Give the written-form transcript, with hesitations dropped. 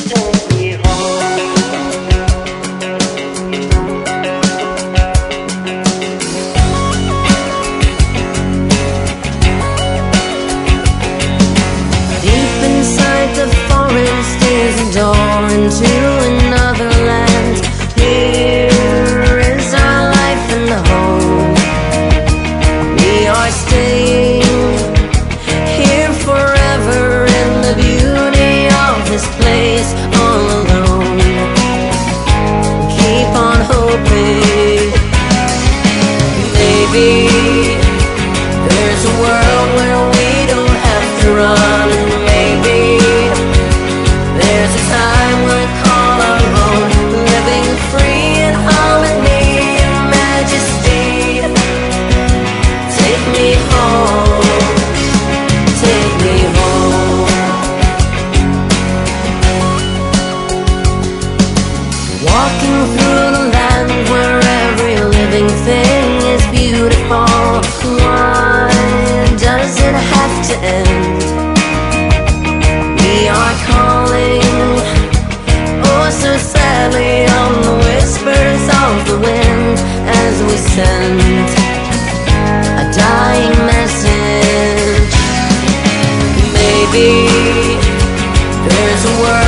take me home. Deep inside the forest is a door into another land. Here is our life and home. We are staying here forever in the beauty of this place, all alone. Keep on hoping. Maybe there's a world where we don't have to run, and maybe there's a time we'll call our own, living free in harmony and majesty. Take me home, take me home. Walking through the land where every living thing is beautiful. Why does it have to end? We are calling, oh so sadly, on the whispers of the wind as we send a dying message. Maybe there's a world